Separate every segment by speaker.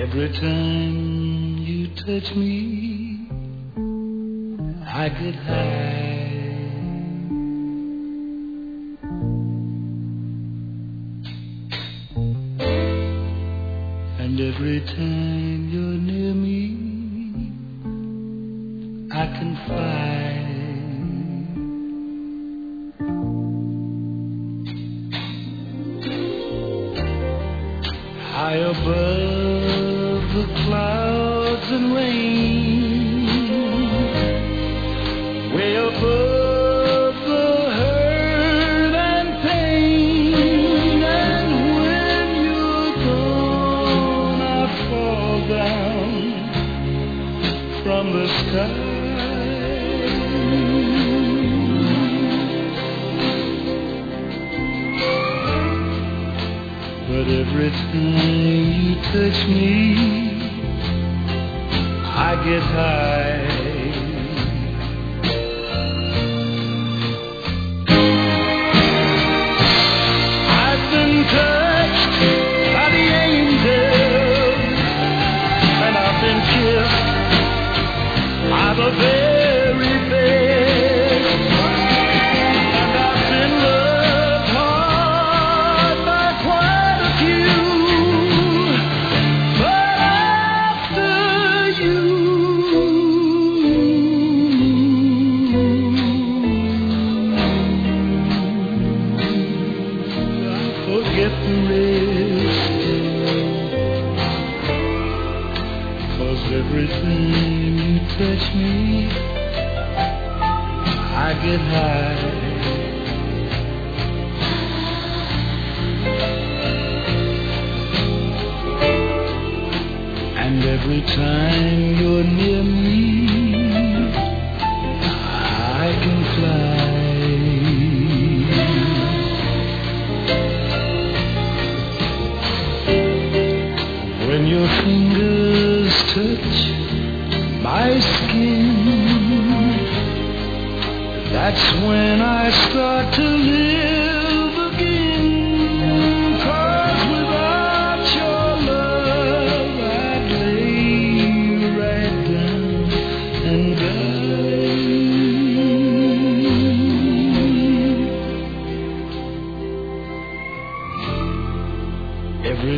Speaker 1: Every time you touch me, I get high. And every time you're near me, I can fly. High above the clouds and rain, way above the hurt and pain. And when you're gone, I fall down from the sky. But every time you touch me, I get high. I've been touched by the angels, and I've been kissed by the very best, and I've been loved hard by quite a few. But after you, I forget the rest. 'Cause every time you touch me, I get high. And every time you're near me, I can fly. When your fingers touch my skin, that's when I start to live again. 'Cause without your love, I'd lay right down and die. Every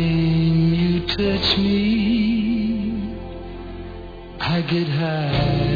Speaker 1: time you touch me, I get high.